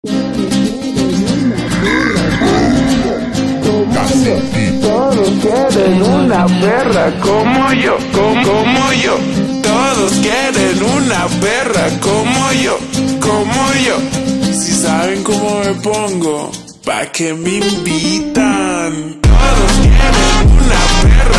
Todos quieren una perra como yo, como yo. Todos quieren una perra como yo, como yo. Si saben cómo me pongo, ¿pa' qué me invitan? Todos quieren una perra